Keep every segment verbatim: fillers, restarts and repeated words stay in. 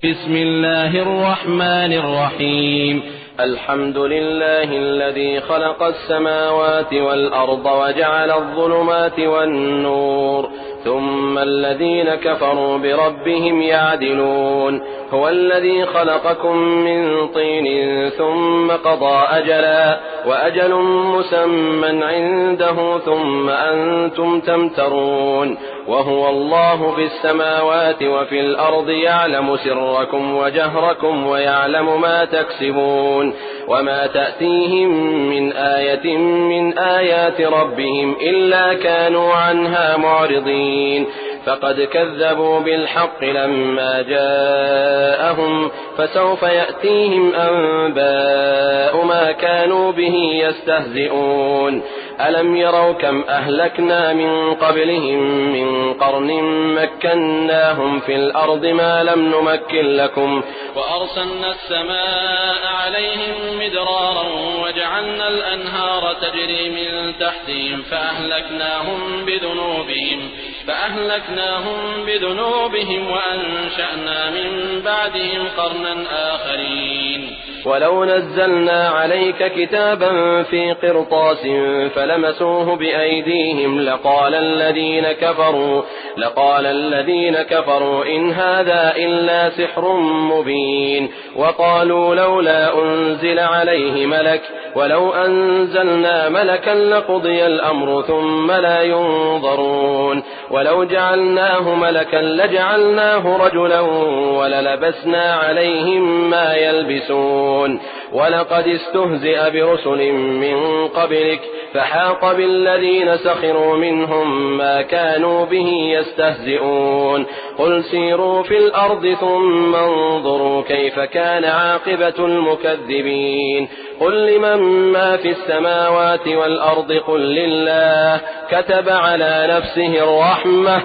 بسم الله الرحمن الرحيم. الحمد لله الذي خلق السماوات والأرض وجعل الظلمات والنور، ثم الذين كفروا بربهم يعدلون. هو الذي خلقكم من طين ثم قضى أجلا وأجل مسمى عنده ثم أنتم تمترون. وهو الله في السماوات وفي الأرض يعلم سركم وجهركم ويعلم ما تكسبون. وما تأتيهم من آية من آيات ربهم إلا كانوا عنها معرضين. فقد كذبوا بالحق لما جاءهم، فسوف يأتيهم أنباء ما كانوا به يستهزئون. ألم يروا كم أهلكنا من قبلهم من قرن مكناهم في الأرض ما لم نمكن لكم، وأرسلنا السماء عليهم مدرارا وجعلنا الأنهار تجري من تحتهم فأهلكناهم بذنوبهم فأهلكناهم بذنوبهم وأنشأنا من بعدهم قرنا آخرين. ولو نزلنا عليك كتابا في قرطاس فلمسوه بأيديهم لقال الذين كفروا لقال الذين كفروا إن هذا إلا سحر مبين. وقالوا لولا أنزل عليه ملك ولو أنزلنا ملكا لقضي الأمر ثم لا ينظرون. ولو جعلناه ملكا لجعلناه رجلا وللبسنا عليهم ما يلبسون. ولقد استهزئ برسل من قبلك فحاق بالذين سخروا منهم ما كانوا به يستهزئون. قل سيروا في الأرض ثم انظروا كيف كان عاقبة المكذبين. قل لمن ما في السماوات والأرض قل لله كتب على نفسه الرحمة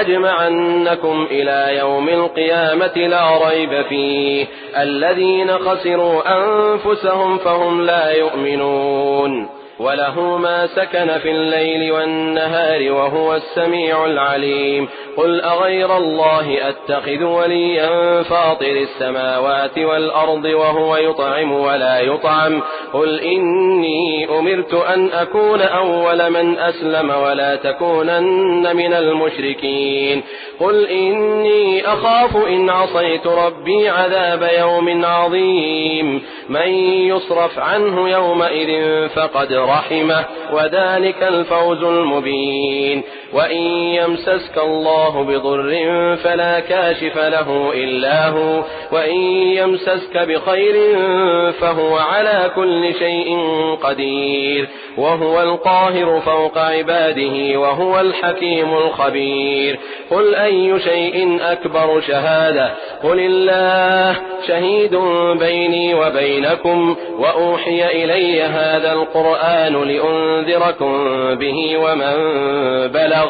ليجمعنكم إلى يوم القيامة لا ريب فيه الذين خسروا أنفسهم فهم لا يؤمنون. وله ما سكن في الليل والنهار وهو السميع العليم. قل أغير الله أتخذ وليا فاطر السماوات والأرض وهو يطعم ولا يطعم. قل إني أمرت أن أكون أول من أسلم ولا تكونن من المشركين. قل إني أخاف إن عصيت ربي عذاب يوم عظيم. من يصرف عنه يومئذ فقد رحمه وذلك الفوز المبين. وإن يمسسك الله بضر فلا كاشف له إلا هو وإن يمسسك بخير فهو على كل شيء قدير. وهو القاهر فوق عباده وهو الحكيم الخبير. قل أي شيء أكبر شهادة قل الله شهيد بيني وبينكم وأوحي إلي هذا القرآن لأنذركم به ومن بلغ.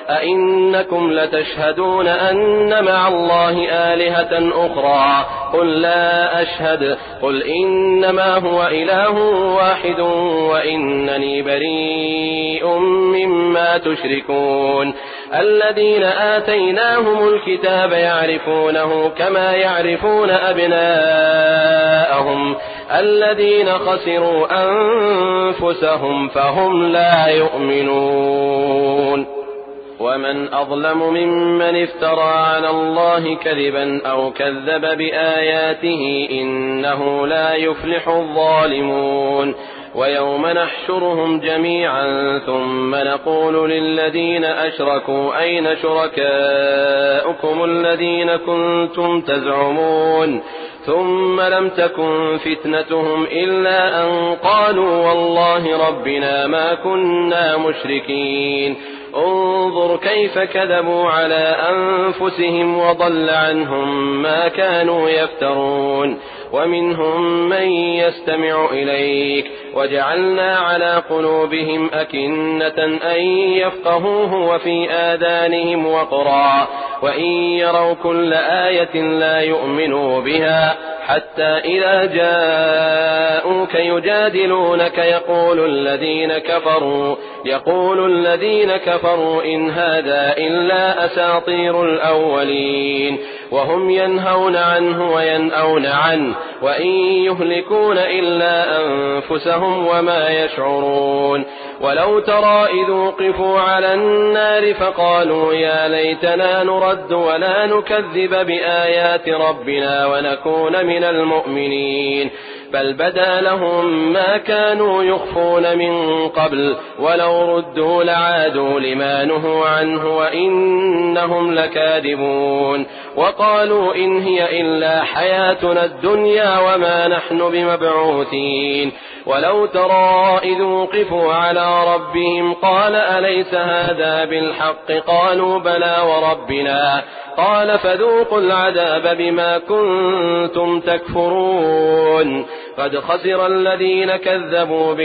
أئنكم لتشهدون أن مع الله آلهة أخرى قل لا أشهد. قل إنما هو إله واحد وإنني بريء مما تشركون. الذين آتيناهم الكتاب يعرفونه كما يعرفون أبناءهم الذين خسروا أنفسهم فهم لا يؤمنون. ومن أظلم ممن افترى على الله كذبا أو كذب بآياته إنه لا يفلح الظالمون. ويوم نحشرهم جميعا ثم نقول للذين أشركوا أين شركاؤكم الذين كنتم تزعمون ثم لم تكن فتنتهم إلا أن قالوا والله ربنا ما كنا مشركين. انظر كيف كذبوا على أنفسهم وضل عنهم ما كانوا يفترون. ومنهم من يستمع إليك وجعلنا على قلوبهم أكنة أن يفقهوه وفي آذانهم وقرا وإن يروا كل آية لا يؤمنوا بها حتى إذا جاءوك يجادلونك يقول الذين كفروا يقول الذين كفروا إن هذا إلا أساطير الأولين. وهم ينهون عنه وينأون عنه وإن يهلكون إلا أنفسهم وما يشعرون. ولو ترى إذ وقفوا على النار فقالوا يا ليتنا نرد ولا نكذب بآيات ربنا ونكون من المؤمنين بل بدا لهم ما كانوا يخفون من قبل ولو ردوا لعادوا لما نهوا عنه وإنهم لكاذبون. وقالوا إن هي إلا حياتنا الدنيا وما نحن بمبعوثين. ولو ترى إذ وقفوا على ربهم قال أليس هذا بالحق قالوا بلى وربنا قال فذوقوا العذاب بما كنتم تكفرون. قد خسر الذين كذبوا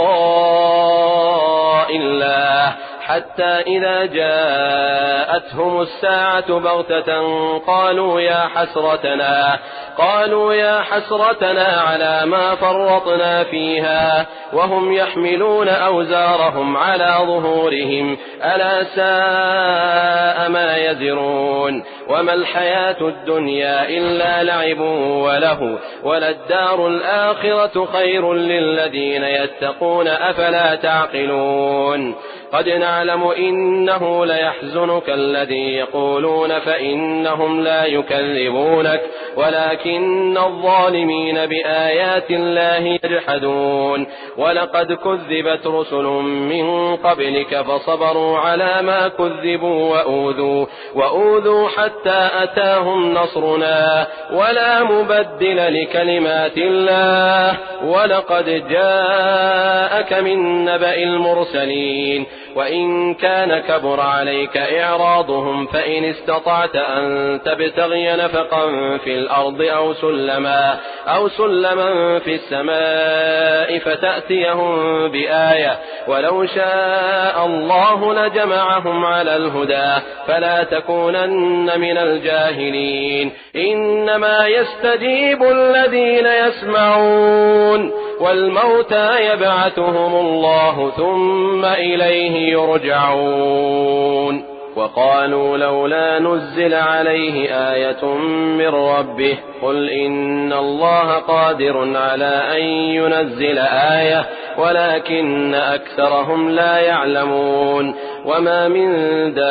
بلقاء الله حتى إذا جاءتهم الساعة بغتة قالوا يا حسرتنا قالوا يا حسرتنا على ما فرطنا فيها وهم يحملون أوزارهم على ظهورهم ألا ساء ما يزرون. وما الحياة الدنيا إلا لعب وله وللدار الآخرة خير للذين يتقون أفلا تعقلون. قد نعلم إنه ليحزنك الذي يقولون فإنهم لا يكذبونك ولكن الظالمين بآيات الله يجحدون. ولقد كذبت رسل من قبلك فصبروا على ما كذبوا وأوذوا, وأوذوا حتى أتاهم نصرنا ولا مبدل لكلمات الله. ولقد جاءك من نبأ المرسلين وإن كان كبر عليك إعراضهم فإن استطعت أن تبتغي نفقا في الأرض أو سلما, أو سلما في السماء فتأتيهم بآية ولو شاء الله لجمعهم على الهدى فلا تكونن من الجاهلين. إنما يستجيب الذين يسمعون والموتى يبعثهم الله ثم إليه يرجعون. وقالوا لولا نزل عليه آية من ربه قل إن الله قادر على أن ينزل آية ولكن أكثرهم لا يعلمون. وما من دابة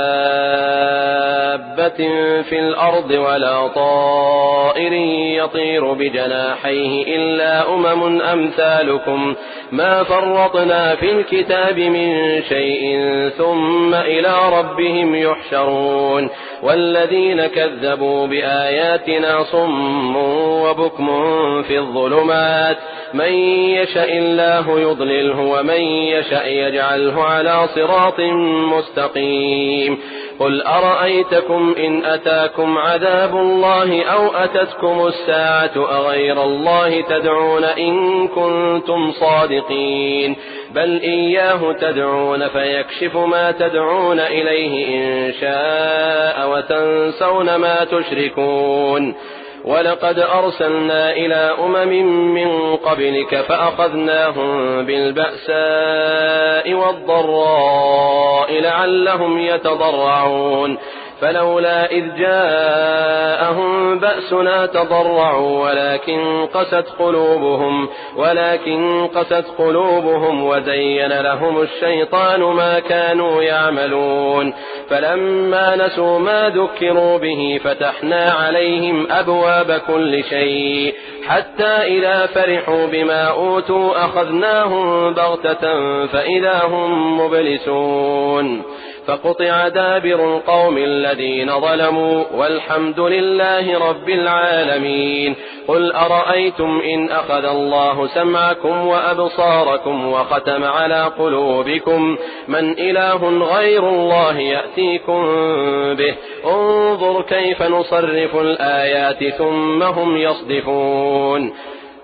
في الأرض ولا طائر يطير بجناحيه إلا أمم أمثالكم ما فرطنا في الكتاب من شيء ثم إلى ربهم يحشرون. والذين كذبوا بآياتنا صم وبكم في الظلمات من يشاء الله يضلله ومن يشاء يجعله على صراط مستقيم. قل أرأيتكم إن أتاكم عذاب الله أو أتتكم الساعة أغير الله تدعون إن كنتم صادقين بل إياه تدعون فيكشف ما تدعون إليه إن شاء وتنسون ما تشركون. ولقد أرسلنا إلى أمم من قبلك فأخذناهم بالبأساء والضراء لعلهم يتضرعون فلولا إذ جاءهم بأسنا تضرعوا ولكن قست قلوبهم ولكن قست قلوبهم وزين لهم الشيطان ما كانوا يعملون. فلما نسوا ما ذكروا به فتحنا عليهم أبواب كل شيء حتى إذا فرحوا بما أوتوا أخذناهم بغتة فإذا هم مبلسون. فقطع دابر القوم الذين ظلموا والحمد لله رب العالمين. قل أرأيتم إن أخذ الله سمعكم وأبصاركم وختم على قلوبكم من إله غير الله يأتيكم به انظر كيف نصرف الآيات ثم هم يصدفون.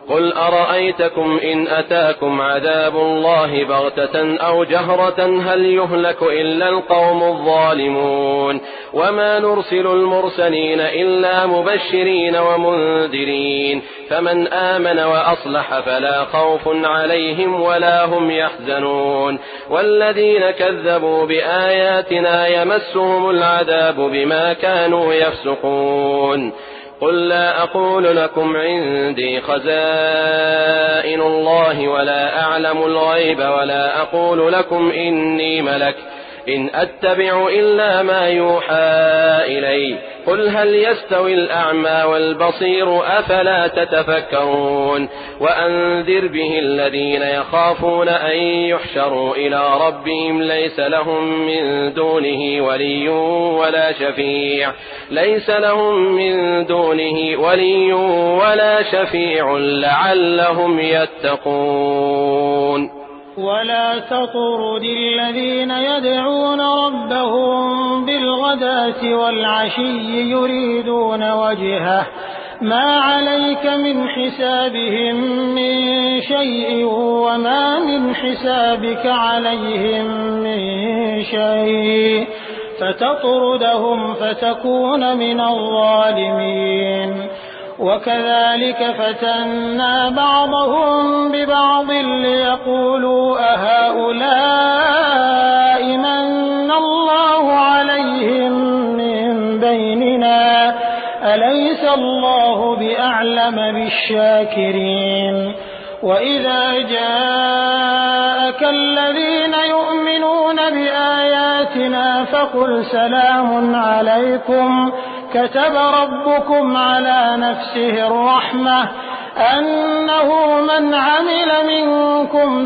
قل أرأيتكم إن أتاكم عذاب الله بغتة أو جهرة هل يهلك إلا القوم الظالمون وما نرسل المرسلين إلا مبشرين ومنذرين فمن آمن وأصلح فلا خوف عليهم ولا هم يحزنون والذين كذبوا بآياتنا يمسهم العذاب بما كانوا يفسقون قل لا أقول لكم عندي خزائن الله ولا أعلم الغيب ولا أقول لكم إني ملك إن أتبع إلا ما يوحى إلي قل هل يستوي الأعمى والبصير أفلا تتفكرون وأنذر به الذين يخافون أن يحشروا إلى ربهم ليس لهم من دونه ولي ولا شفيع ليس لهم من دونه ولي ولا شفيع لعلهم يتقون ولا تطرد الذين يدعون ربهم بالغداة والعشي يريدون وجهه ما عليك من حسابهم من شيء وما من حسابك عليهم من شيء فتطردهم فتكون من الظالمين وكذلك فتنا بعضهم ببعض ليقولوا أهؤلاء من الله عليهم من بيننا أليس الله بأعلم بالشاكرين وإذا جاءك الذين يؤمنون بآياتنا فقل سلام عليكم كتب ربكم على نفسه الرحمة أنه من عمل منكم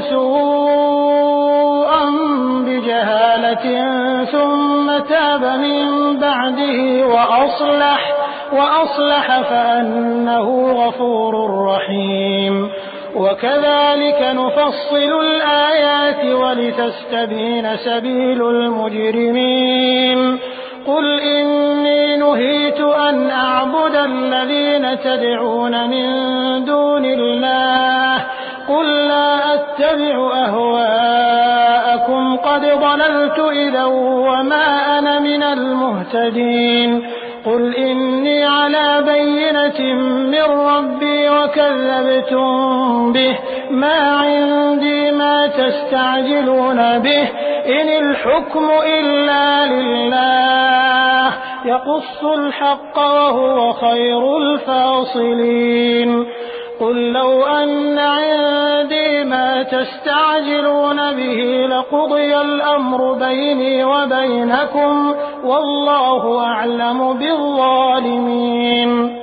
سوءا بجهالة ثم تاب من بعده وأصلح وأصلح فأنه غفور رحيم وكذلك نفصل الآيات ولتستبين سبيل المجرمين قل إني نهيت أن أعبد الذين تدعون من دون الله قل لا أتبع أهواءكم قد ضللت إذا وما أنا من المهتدين قل إني على بينة من ربي وكذبتم به ما عندي ما تستعجلون به إن الحكم إلا لله يقص الحق وهو خير الفاصلين قل لو أن عندي ما تستعجلون به لقضي الأمر بيني وبينكم والله أعلم بالظالمين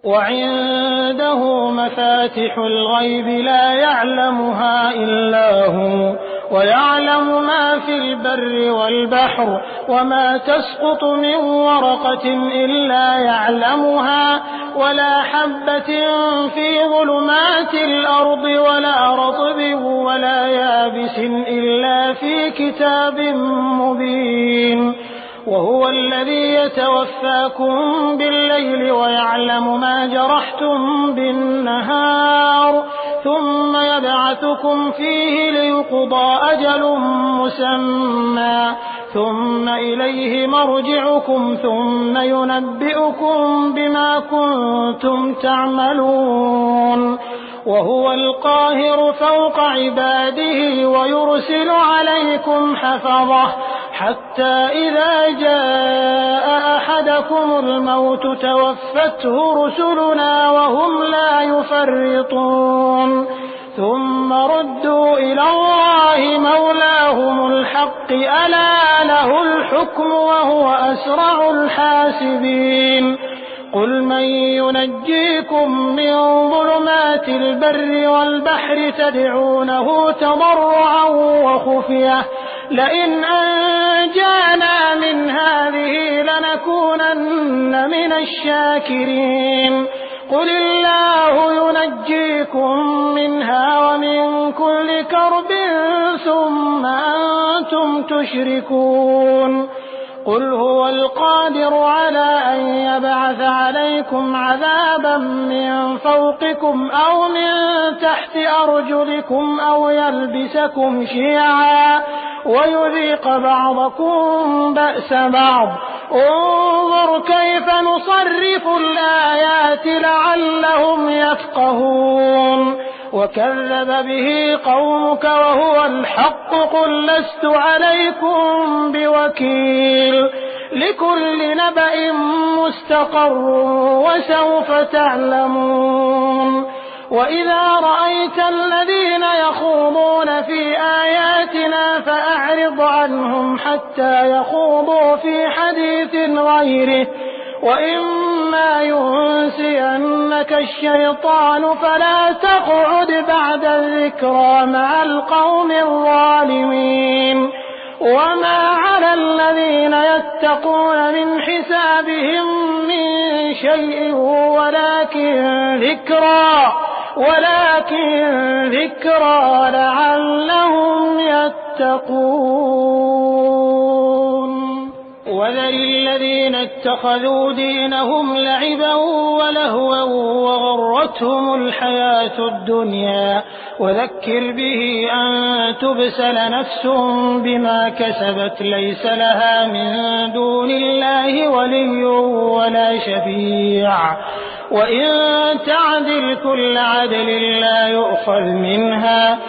وعنده مفاتح الغيب لا يعلمها إلا هو ويعلم ما في البر والبحر وما تسقط من ورقة إلا يعلمها ولا حبة في ظلمات الأرض ولا رطب ولا يابس إلا في كتاب مبين وهو الذي يتوفاكم بالليل ويعلم ما جرحتم بالنهار ثم يبعثكم فيه ليقضى أجل مسمى ثم إليه مرجعكم ثم ينبئكم بما كنتم تعملون وهو القاهر فوق عباده ويرسل عليكم حفظه حتى إذا جاء أحدكم الموت توفته رسلنا وهم لا يفرطون ثم ردوا إلى الله مولاهم الحق ألا له الحكم وهو أسرع الحاسبين قل من ينجيكم من ظلمات البر والبحر تدعونه تضرعا وخفية لئن أنجانا من هذه لنكونن من الشاكرين قل الله ينجيكم منها ومن كل كرب ثم أنتم تشركون قل هو القادر على أن يبعث عليكم عذابا من فوقكم أو من تحت أرجلكم أو يلبسكم شيعا ويذيق بعضكم بأس بعض انظر كيف نصرف الآيات لعلهم يفقهون وكذب به قومك وهو الحق قل لست عليكم بوكيل لكل نبأ مستقر وسوف تعلمون وإذا رأيت الذين يخوضون في آياتنا فأعرض عنهم حتى يخوضوا في حديث غيره وإما ينسينك الشيطان فلا تقعد بعد الذكرى مع القوم الظالمين وما على الذين يتقون من حسابهم من شيء ولكن ذكرى ولكن ذكرى لعلهم يتقون وذر الذين اتخذوا دينهم لعبا ولهوا وغرتهم الحياة الدنيا وذكر به أن تبسل نفس بما كسبت ليس لها من دون الله ولي ولا شفيع وإن تعدل كل عدل لا يؤخذ منها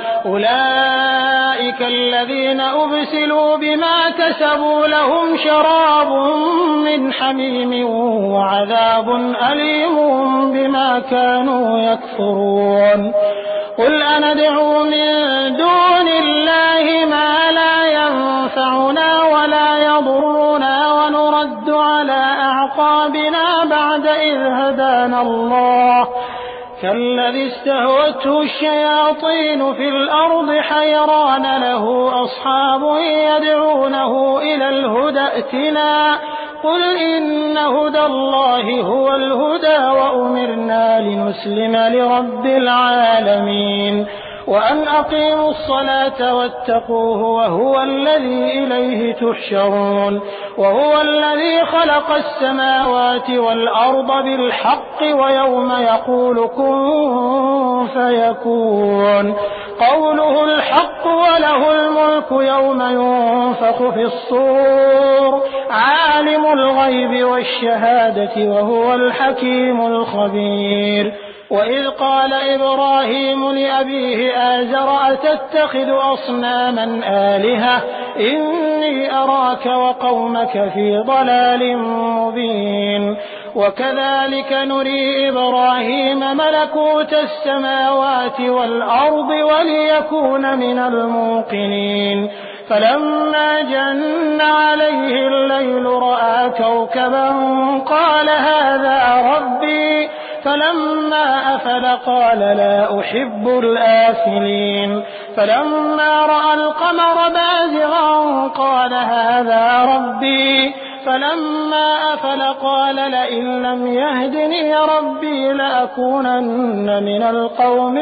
أولئك الذين أبسلوا بما كسبوا لهم شراب من حميم وعذاب أليم بما كانوا يكفرون قل أندعو من دون الله ما لا ينفعنا ولا يضرنا ونرد على أعقابنا بعد إذ هدانا الله كالذي استهوته الشياطين في الأرض حيران له أصحاب يدعونه إلى الهدى ائتنا قل إن هدى الله هو الهدى وأمرنا لنسلم لرب العالمين وأن أقيموا الصلاة واتقوه وهو الذي إليه تحشرون وهو الذي خلق السماوات والأرض بالحق ويوم يقول كن فيكون قوله الحق وله الملك يوم ينفخ في الصور عالم الغيب والشهادة وهو الحكيم الخبير وإذ قال إبراهيم لأبيه آزر أتتخذ أصناما آلهة إني أراك وقومك في ضلال مبين وكذلك نري إبراهيم ملكوت السماوات والأرض وليكون من الموقنين فلما جن عليه الليل رأى كوكبا قال هذا ربي فلما أفل قال لا أحب الآفلين فلما رأى القمر بازغا قال هذا ربي فلما أفل قال لئن لم يهدني ربي لأكونن من القوم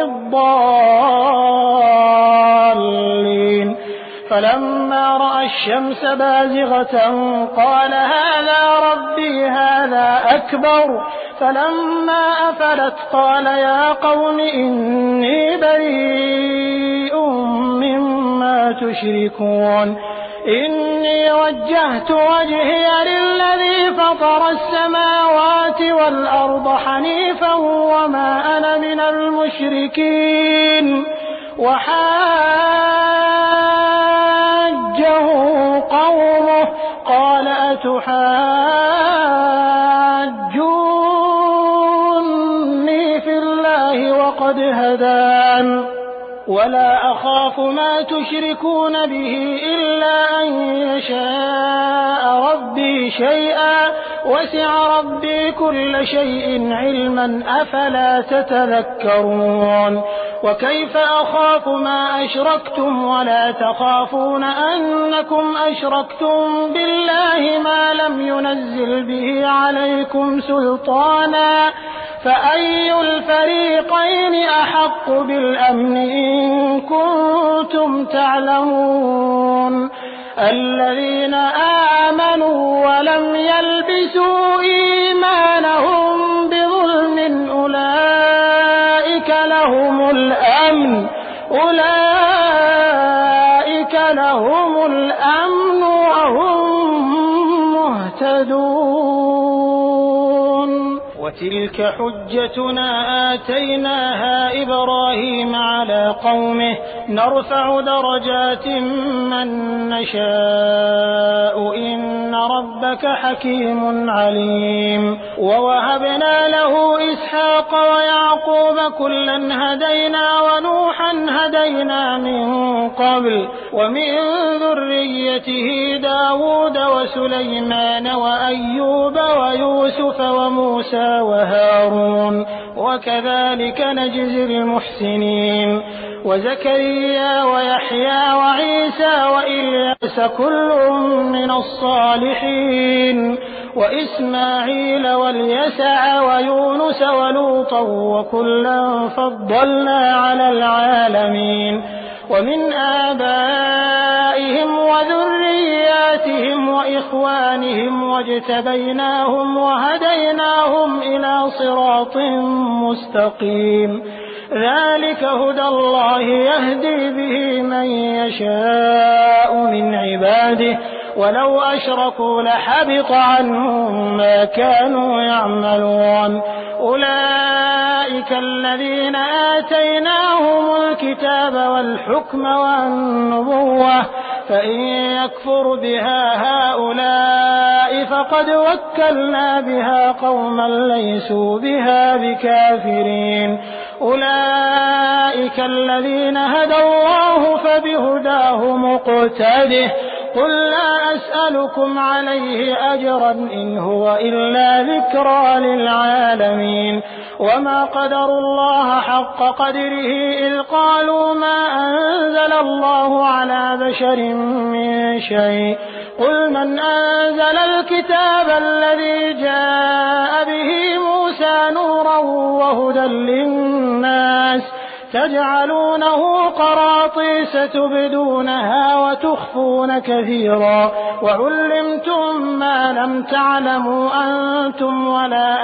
الضالين فلما رأى الشمس بازغة قال هذا ربي هذا أكبر فلما أفلت قال يا قوم إني بريء مما تشركون إني وجهت وجهي للذي فطر السماوات والأرض حنيفا وما أنا من المشركين وحاجه قومه قال أتحاجوني في الله وقد هدان ولا أخاف ما تشركون به إلا أن يشاء ربي شيئا وسع ربي كل شيء علما أفلا تتذكرون وكيف أخاف ما أشركتم ولا تخافون أنكم أشركتم بالله ما لم ينزل به عليكم سلطانا فأي الفريقين أحق بالأمن إن كنتم تعلمون الذين آمنوا ولم يلبسوا إيمانهم بظلم أولئك لهم الأمن أولئك لهم الأمن وهم مهتدون. وتلك حجتنا آتيناها إبراهيم على قومه نرفع درجات من نشاء إن ربك حكيم عليم. ووهبنا له إسحاق ويعقوب كلا هدينا ونوحا هدينا من قبل ومن ذريته داود وسليمان وأيوب ويوسف وموسى وهارون وكذلك نجزي المحسنين. وزكريا ويحيى وعيسى وإلياس كل من الصالحين وإسماعيل واليسع ويونس ولوطا وكلا فضلنا على العالمين. ومن آبائهم وذرياتهم وإخوانهم واجتبيناهم وهديناهم إلى صراط مستقيم. ذلك هدى الله يهدي به من يشاء من عباده ولو أشركوا لحبط عنهم ما كانوا يعملون. أولئك الذين آتيناهم الكتاب والحكم والنبوة فإن يكفر بها هؤلاء فقد وكلنا بها قوما ليسوا بها بكافرين. أولئك الذين هدى الله فبهداه مقتده. قل لا أسألكم عليه أجرا إن هو إلا ذكرى للعالمين. وما قدروا الله حق قدره إذ قالوا ما أنزل الله على بشر من شيء. قل من أنزل الكتاب الذي جاء به موسى نورا وهدى للناس تجعلونه قراطيس تبدونها وتخفون كثيرا وعلمتم ما لم تعلموا أنتم ولا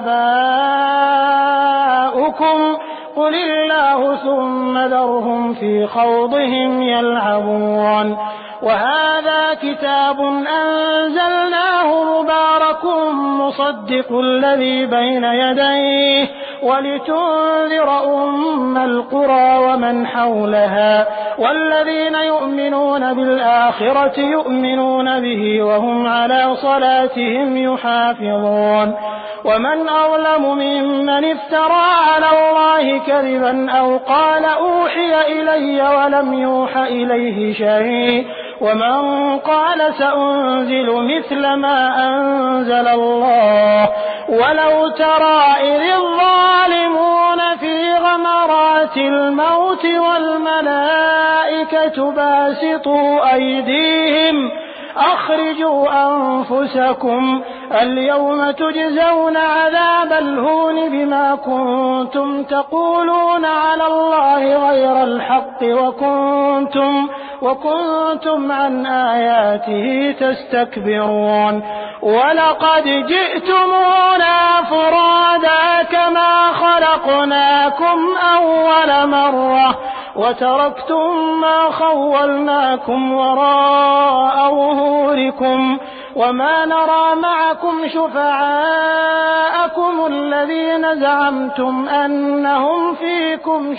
آباؤكم قل الله ثم ذرهم في خوضهم يلعبون. وهذا كتاب أنزلناه مبارك مصدق الذي بين يديه ولتنذر أم القرى ومن حولها والذين يؤمنون بالآخرة يؤمنون به وهم على صلاتهم يحافظون. ومن أظلم ممن افترى على الله كذبا أو قال أوحي إلي ولم يوح إليه شيء ومن قال سأنزل مثل ما أنزل الله. ولو ترى إذ الظالمون في غمرات الموت والملائكة باسطوا أيديهم أخرجوا أنفسكم اليوم تجزون عذاب الهون بما كنتم تقولون على الله غير الحق وكنتم وكنتم عن آياته تستكبرون. ولقد جئتمونا فرادا كما خلقناكم أول مرة وتركتم ما خولناكم وراء ظهوركم وما نرى معكم شفعاءكم الذين زعمتم أنهم فيكم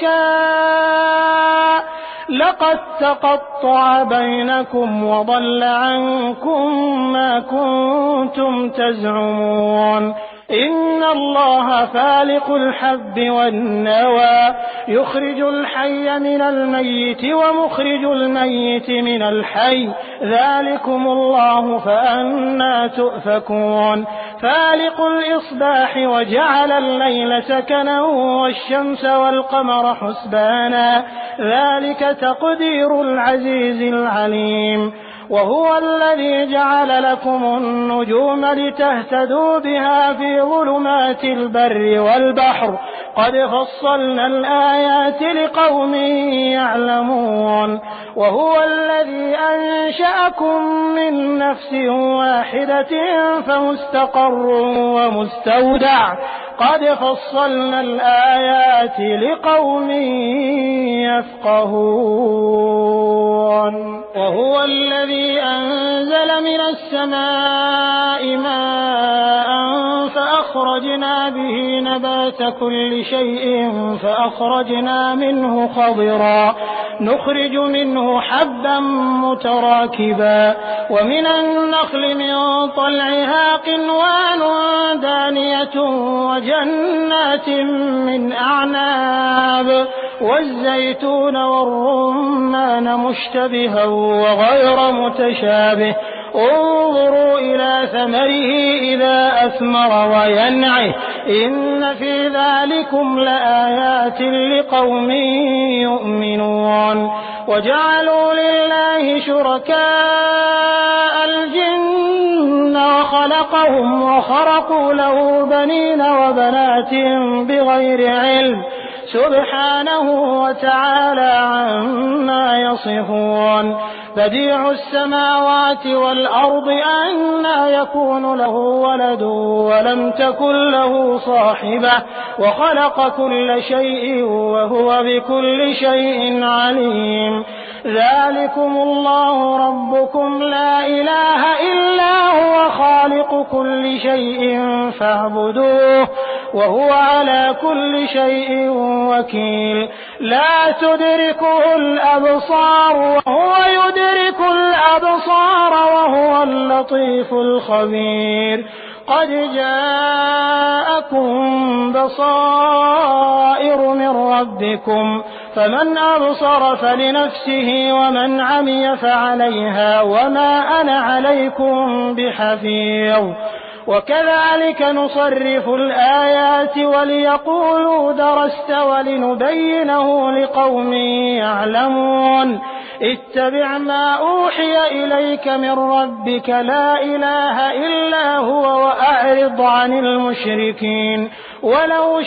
شركاء لقد تقطع بينكم وضل عنكم ما كنتم تزعمون. إن الله فالق الحب والنوى يخرج الحي من الميت ومخرج الميت من الحي ذلكم الله فأنى تؤفكون. فالق الإصباح وجعل الليل سكنا والشمس والقمر حسبانا ذلك تقدير العزيز العليم. وهو الذي جعل لكم النجوم لتهتدوا بها في ظلمات البر والبحر قد فصلنا الآيات لقوم يعلمون وهو الذي أنشأكم من نفس واحدة فمستقر ومستودع قد فصلنا الآيات لقوم يفقهون وهو الذي أنزل من السماء ماء فأخرجنا به نبات كل شيء فأخرجنا منه خضرا نخرج منه حبا متراكبا ومن النخل من طلعها قنوان دانية وجنات من أعناب والزيتون والرمان مشتبها وغير متشابه انظروا إلى ثمره إذا أثمر وينعه إن في ذلكم لآيات لقوم يؤمنون وجعلوا لله شركاء الجن وخلقهم وخرقوا له بنين وبنات بغير علم سبحانه وتعالى عما يصفون بديع السماوات والأرض أنى يكون له ولد ولم تكن له صاحبة وخلق كل شيء وهو بكل شيء عليم ذلكم الله ربكم لا إله إلا هو خالق كل شيء فاعبدوه وهو على كل شيء وكيل لا تدركه الأبصار وهو يدرك الأبصار وهو اللطيف الخبير قد جاءكم بصائر من ربكم فمن أبصر فلنفسه ومن عمي فعليها وما أنا عليكم بحفيظ وكذلك نصرف الآيات وليقولوا درست ولنبينه لقوم يعلمون اتبع ما أوحي إليك من ربك لا إله إلا هو وأعرض عن المشركين ولو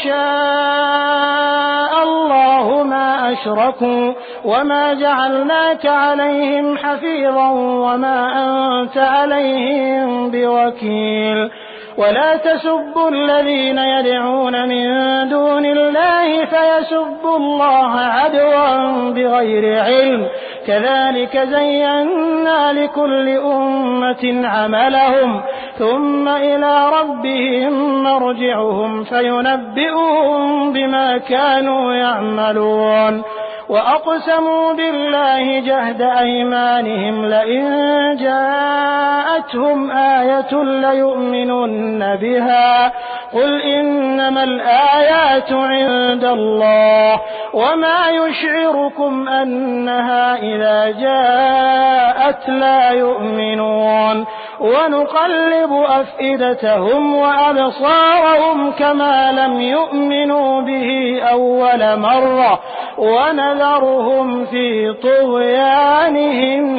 شاء الله ما أشركوا وما جعلناك عليهم حفيظا وما أنت عليهم بوكيل ولا تسبوا الذين يدعون من دون الله فيسبوا الله عدوا بغير علم كذلك زينا لكل أمة عملهم ثم إلى ربهم مرجعهم فينبئهم بما كانوا يعملون وأقسموا بالله جهد أيمانهم لئن جاءتهم آية ليؤمنن بها قل إنما الآيات عند الله وما يشعركم أنها إذا جاءت لا يؤمنون ونقلب أفئدتهم وأبصارهم كما لم يؤمنوا به أول مرة ونذرهم في طغيانهم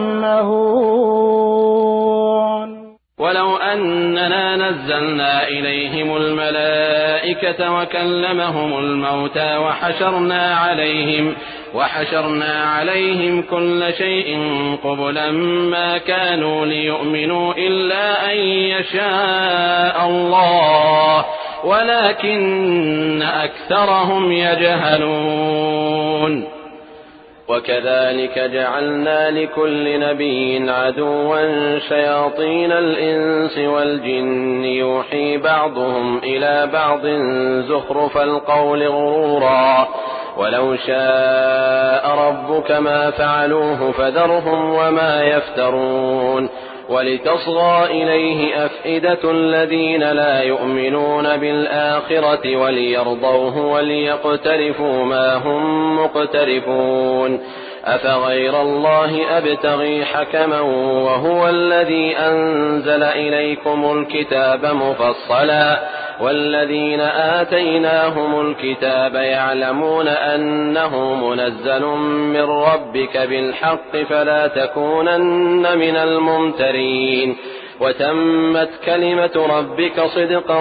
يعمهون ولو أننا نزلنا إليهم الملائكة وكلمهم الموتى وحشرنا عليهم وحشرنا عليهم كل شيء قبلا ما كانوا ليؤمنوا إلا أن يشاء الله ولكن أكثرهم يجهلون وكذلك جعلنا لكل نبي عدوا شياطين الإنس والجن يوحي بعضهم إلى بعض زخرف القول غرورا ولو شاء ربك ما فعلوه فذرهم وما يفترون ولتصغى إليه أفئدة الذين لا يؤمنون بالآخرة وليرضوه وليقترفوا ما هم مقترفون أفغير الله أبتغي حكما وهو الذي أنزل إليكم الكتاب مفصلا والذين آتيناهم الكتاب يعلمون أنه منزل من ربك بالحق فلا تكونن من الممترين وتمت كلمة ربك صدقا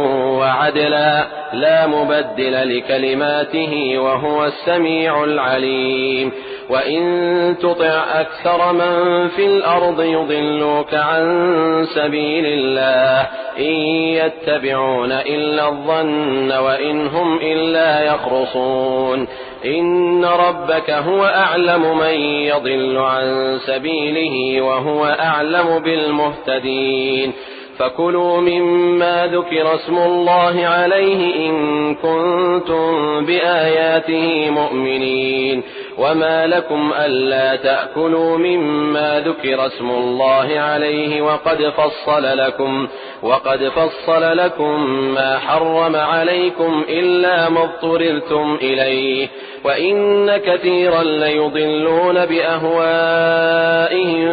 وعدلا لا مبدل لكلماته وهو السميع العليم وإن تطع أكثر من في الأرض يضلوك عن سبيل الله إن يتبعون إلا الظن وإن هم إلا يخرصون إن ربك هو أعلم من يضل عن سبيله وهو أعلم بالمهتدين فكلوا مما ذكر اسم الله عليه إن كنتم بآياته مؤمنين وما لكم ألا تأكلوا مما ذكر اسم الله عليه وقد فصل لكم وقد فصل لكم ما حرم عليكم إلا ما اضطررتم إليه وإن كثيرا ليضلون بأهوائهم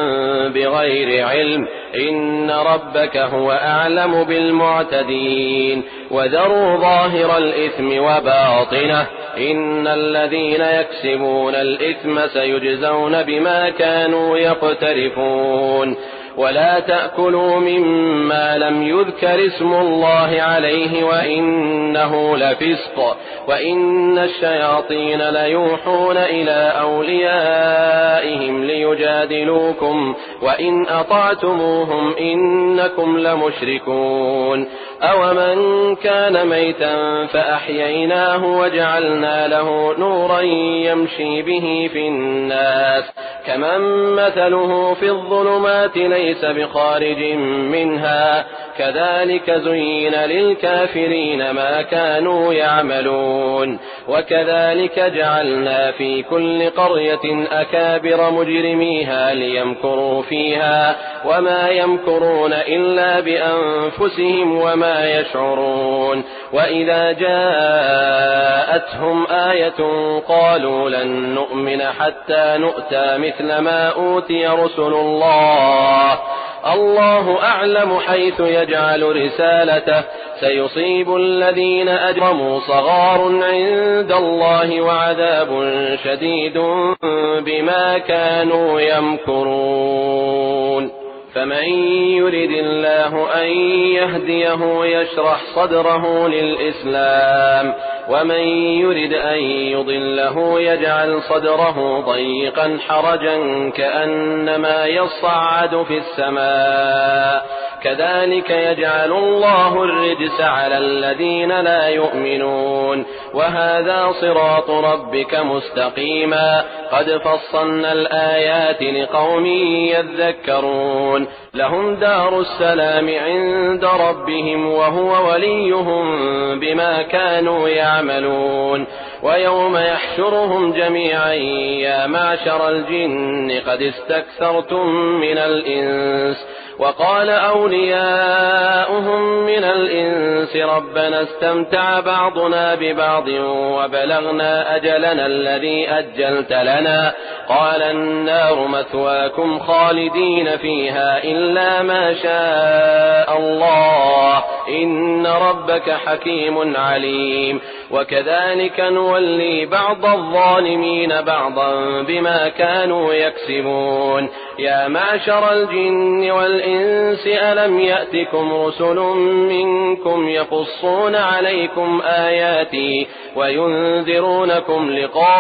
بغير علم إن ربك هو أعلم بالمعتدين وذروا ظاهر الإثم وباطنه إن الذين يكسبون الإثم سيجزون بما كانوا يقترفون ولا تأكلوا مما لم يذكر اسم الله عليه وإنه لفسق وإن الشياطين ليوحون إلى أوليائهم ليجادلوكم وإن أطعتموهم إنكم لمشركون أومن كان ميتا فأحييناه وجعلنا له نورا يمشي به في الناس كمن مثله في الظلمات ليس بخارج منها كذلك زين للكافرين ما كانوا يعملون وكذلك جعلنا في كل قرية أكابر مجرميها ليمكروا فيها وما يمكرون إلا بأنفسهم وما يشعرون وإذا جاءتهم آية قالوا لن نؤمن حتى نؤتى مثل ما أوتي رسل الله الله أعلم حيث يجعل رسالته سيصيب الذين أجرموا صغار عند الله وعذاب شديد بما كانوا يمكرون فمن يرد الله أن يهديه يشرح صدره للإسلام ومن يرد أن يضله يجعل صدره ضيقا حرجا كأنما يصعد في السماء كذلك يجعل الله الرجس على الذين لا يؤمنون وهذا صراط ربك مستقيما قد فصلنا الآيات لقوم يذكرون لهم دار السلام عند ربهم وهو وليهم بما كانوا يعملون ويوم يحشرهم جميعا يا معشر الجن قد استكثرتم من الإنس وقال أولياؤهم من الإنس ربنا استمتع بعضنا ببعض وبلغنا أجلنا الذي أجلت لنا قال النار مثواكم خالدين فيها إلا ما شاء الله إن ربك حكيم عليم وكذلك نولي بعض الظالمين بعضا بما كانوا يكسبون يا معشر الجن والإنس ألم يأتكم رسل منكم يقصون عليكم آياتي وينذرونكم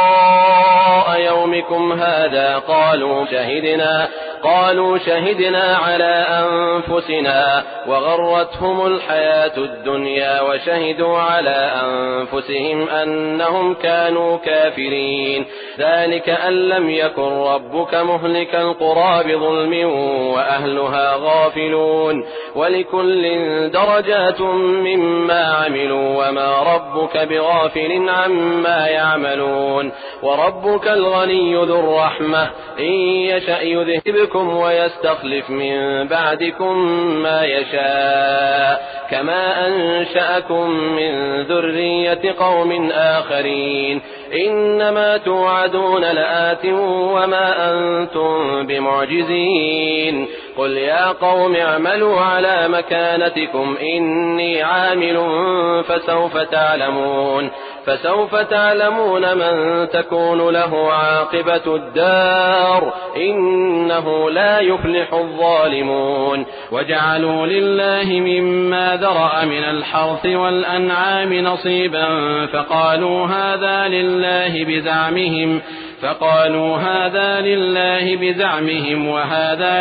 لقاء يومكم هذا قالوا شهدنا قالوا شهدنا على أنفسنا وغرتهم الحياة الدنيا وشهدوا على أنفسهم أنهم كانوا كافرين ذلك أن لم يكن ربك مهلك القرى بظلم وأهلها غافلون ولكل درجات مما عملوا وما ربك بغافل عما يعملون وربك الغني ذو الرحمة إن يشأ يذهبكم ويستخلف من بعدكم ما يشاء كما أنشأكم من ذرية قوم آخرين إنما توعدون لآت وما أنتم بمعجزين قل يا قوم اعملوا على مكانتكم إني عامل فسوف تعلمون فسوف تعلمون من تكون له عاقبة الدار إنه لا يفلح الظالمون وجعلوا لله مما ذرأ من الحرث والأنعام نصيبا فقالوا هذا لله بزعمهم فقالوا هذا لله بزعمهم وهذا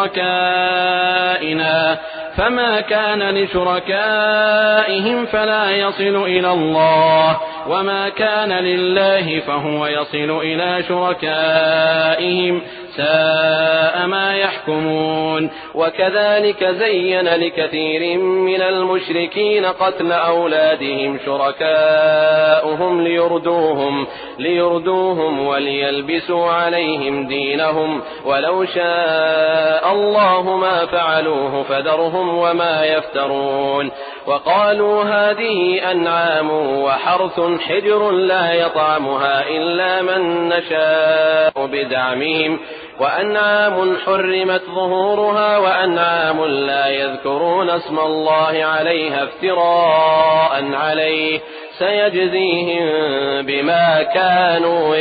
لشركائنا فما كان لشركائهم فلا يصل إلى الله وما كان لله فهو يصل إلى شركائهم ساء ما يحكمون وكذلك زين لكثير من المشركين قتل أولادهم شركاؤهم ليردوهم, ليردوهم وليلبسوا عليهم دينهم ولو شاء الله ما فعلوه فذرهم وما يفترون وقالوا هذه أنعام وحرث حجر لا يطعمها إلا من نشاء بزعمهم وأنعام حرمت ظهورها وأنعام لا يذكرون اسم الله عليها افتراء عليه سيجزيهم بما كانوا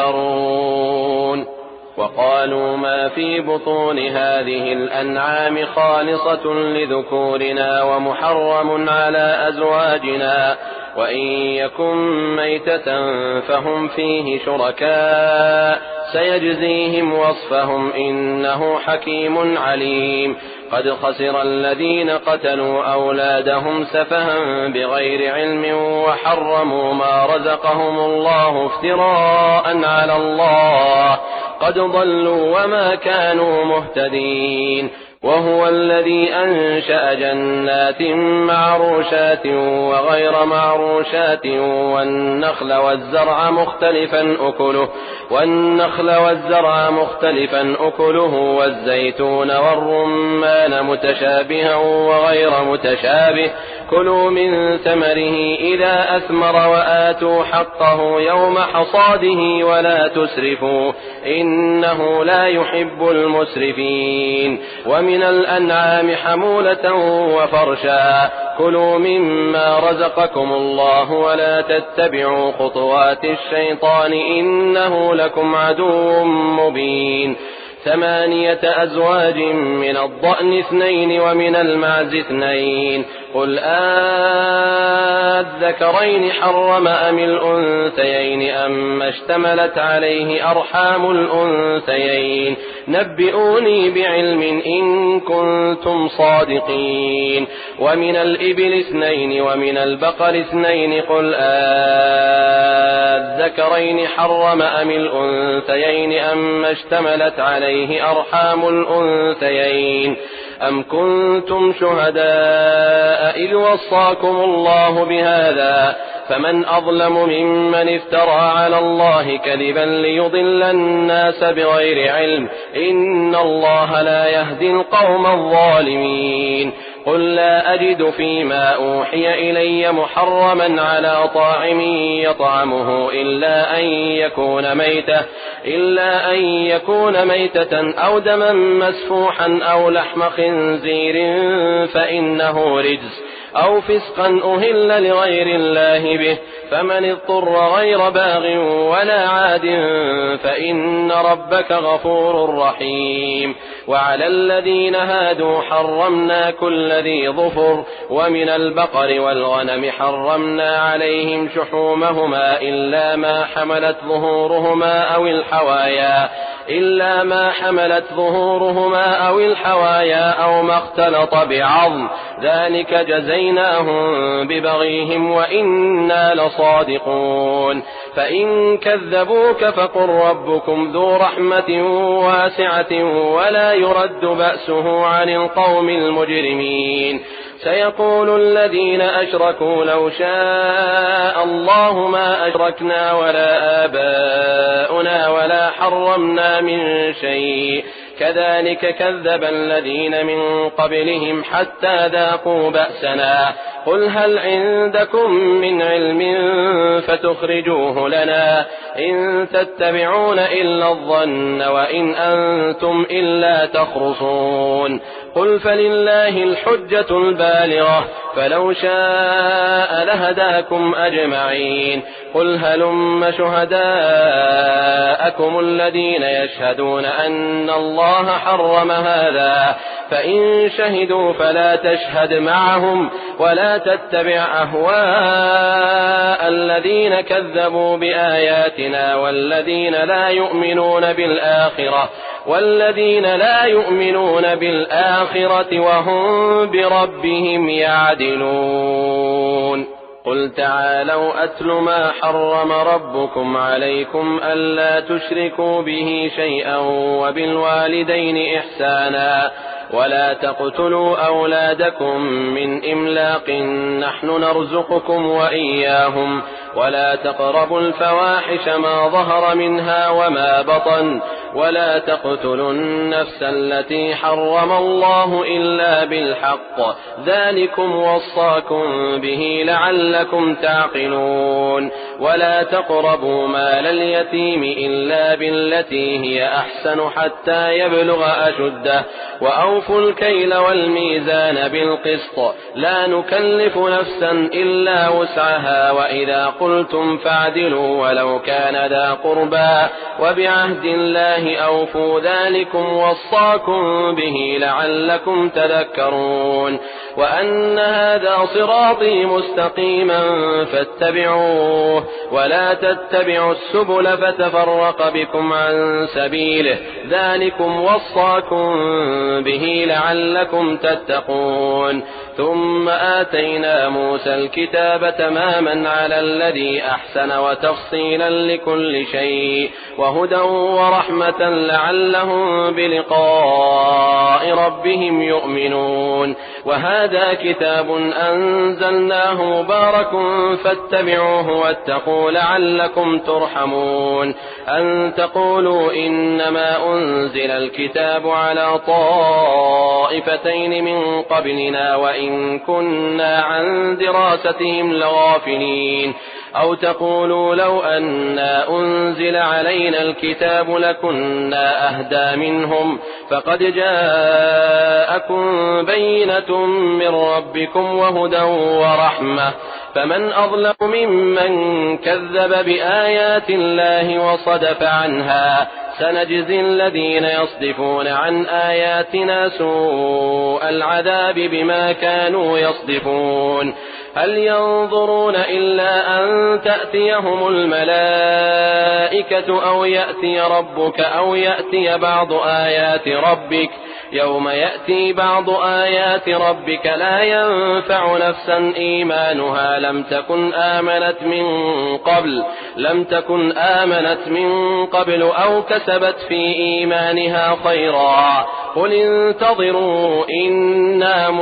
يفترون وقالوا ما في بطون هذه الأنعام خالصة لذكورنا ومحرم على أزواجنا وإن يكن ميتة فهم فيه شركاء سيجزيهم وصفهم إنه حكيم عليم قد خسر الذين قتلوا أولادهم سفها بغير علم وحرموا ما رزقهم الله افتراء على الله قد ضلوا وما كانوا مهتدين وهو الذي أنشأ جنات معروشات وغير معروشات والنخل والزرع مختلفا أكله والنخل والزرع مختلفا أكله والزيتون والرمان متشابها وغير متشابه كلوا من ثمره إذا أثمر وآتوا حقه يوم حصاده ولا تسرفوا إنه لا يحب المسرفين ومن الأنعام حمولة وفرشا كلوا مما رزقكم الله ولا تتبعوا خطوات الشيطان إنه لكم عدو مبين ثمانية أزواج من الضأن اثنين ومن المعز اثنين قل آذكرين حرم أم الأنثيين أم اشتملت عليه أرحام الأنثيين نبئوني بعلم إن كنتم صادقين ومن الإبل اثنين ومن البقر اثنين قل آذكرين حرم أم الأنثيين أم اشتملت عليه أرحام الأنثيين أم كنتم شهداء إذ وصاكم الله بهذا فمن أظلم ممن افترى على الله كذبا ليضل الناس بغير علم إن الله لا يهدي القوم الظالمين قل لا أجد فيما أوحي إلي محرما على طاعم يطعمه إلا أن يكون ميتة إلا أن يكون ميتة أو دما مسفوحا أو لحم خنزير فإنه رجس أو فسقا أهل لغير الله به فمن اضطر غير باغ ولا عاد فإن ربك غفور رحيم وعلى الذين هادوا حرمنا كل ذي ظفر ومن البقر والغنم حرمنا عليهم شحومهما إلا ما حملت ظهورهما أو الحوايا إلا ما حملت ظهورهما أو الحوايا أو ما اختلط بعظم ذلك جزيناهم ببغيهم وإنا لصادقون فإن كذبوك فقل ربكم ذو رحمة واسعة ولا يرد بأسه عن القوم المجرمين سيقول الذين أشركوا لو شاء الله ما أشركنا ولا آباؤنا ولا حرمنا من شيء كذلك كذب الذين من قبلهم حتى ذاقوا بأسنا قل هل عندكم من علم فتخرجوه لنا إن تتبعون إلا الظن وإن أنتم إلا تخرصون قل فلله الحجة البالغة فلو شاء لهداكم أجمعين قل هلم شهداءكم الذين يشهدون أن الله حرم هذا فإن شهدوا فلا تشهد معهم ولا تتبع أهواء الذين كذبوا بآياتنا والذين لا يؤمنون بالآخرة والذين لا يؤمنون بالآخرة وهم بربهم يعدلون قل تعالوا أتل ما حرم ربكم عليكم ألا تشركوا به شيئا وبالوالدين إحسانا ولا تقتلوا أولادكم من إملاق نحن نرزقكم وإياهم ولا تقربوا الفواحش ما ظهر منها وما بطن ولا تقتلوا النفس التي حرم الله إلا بالحق ذلكم وصاكم به لعلكم تعقلون ولا تقربوا مال اليتيم إلا بالتي هي أحسن حتى يبلغ أشده وأوفوا الكيل والميزان بالقسط لا نكلف نفسا إلا وسعها وإذا قلتم فاعدلوا ولو كان ذا قربى وبعهد الله أوفوا ذلكم وصاكم به لعلكم تذكرون وأن هذا صراطي مستقيما فاتبعوه ولا تتبعوا السبل فتفرق بكم عن سبيله ذلكم وصاكم به لعلكم تتقون ثم آتينا موسى الكتاب تماما على الذي أحسن وتفصيلا لكل شيء وهدى ورحمة لعلهم بلقاء ربهم يؤمنون وهذا كتاب أنزلناه مبارك فاتبعوه واتقوا لعلكم ترحمون أن تقولوا إنما أنزل الكتاب على طائفتين من قبلنا وإن كنا عن دراستهم لغافلين أو تقولوا لو أنا أنزل علينا الكتاب لكنا أهدى منهم فقد جاءكم بينة من ربكم وهدى ورحمة فمن أظلم ممن كذب بآيات الله وصدف عنها سنجزي الذين يصدفون عن آياتنا سوء العذاب بما كانوا يصدفون هل ينظرون إلا أن تأتيهم الملائكة أو يأتي ربك أو يأتي بعض آيات ربك يوم يأتي بعض آيات ربك لا ينفع نفسا إيمانها لم تكن آمنت من قبل لم تكن آمنت من قبل أو كسبت في إيمانها خيرا قل انتظروا إنا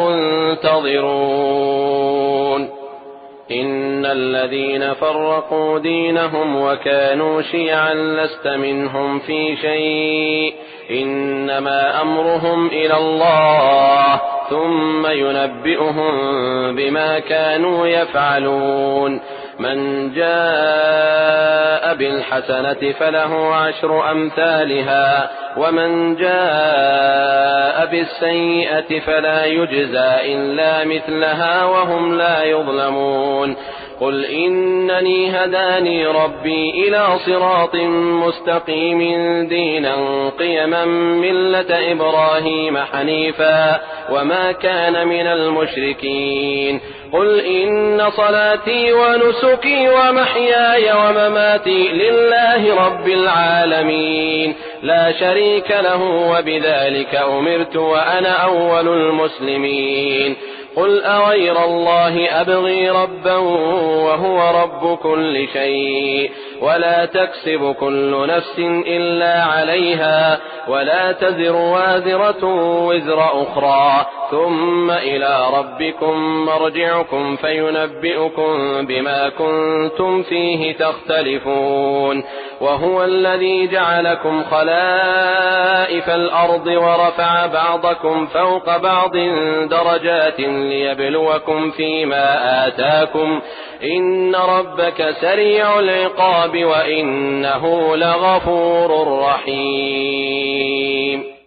منتظرون إن الذين فرقوا دينهم وكانوا شيعا لست منهم في شيء إنما أمرهم إلى الله ثم ينبئهم بما كانوا يفعلون من جاء بالحسنة فله عشر أمثالها ومن جاء بالسيئة فلا يجزى إلا مثلها وهم لا يظلمون قل إنني هداني ربي إلى صراط مستقيم دينا قيما ملة إبراهيم حنيفا وما كان من المشركين قل إن صلاتي ونسكي ومحياي ومماتي لله رب العالمين لا شريك له وبذلك أمرت وأنا أول المسلمين قل أغير الله أبغي ربا وهو رب كل شيء ولا تكسب كل نفس إلا عليها ولا تزر وازرة وزر أخرى ثم إلى ربكم مرجعكم فينبئكم بما كنتم فيه تختلفون وهو الذي جعلكم خلائف الأرض ورفع بعضكم فوق بعض درجات ليبلوكم فيما آتاكم إن ربك سريع العقاب وإنه لغفور رحيم.